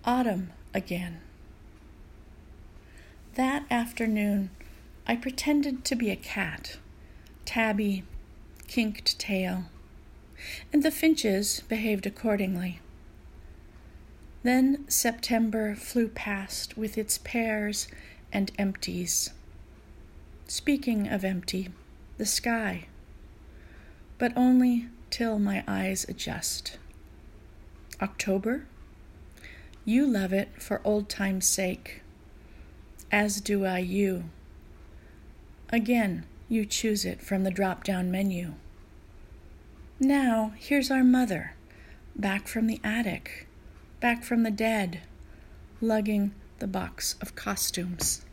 Autumn again. That afternoon, I pretended to be a cat, tabby, kinked tail, and the finches behaved accordingly. Then September flew past with its pears and empties. Speaking of empty, the sky, but only till my eyes adjust. October? You love it for old time's sake, as do I you. Again, you choose it from the drop-down menu. Now, here's our mother, back from the attic, back from the dead, lugging the box of costumes.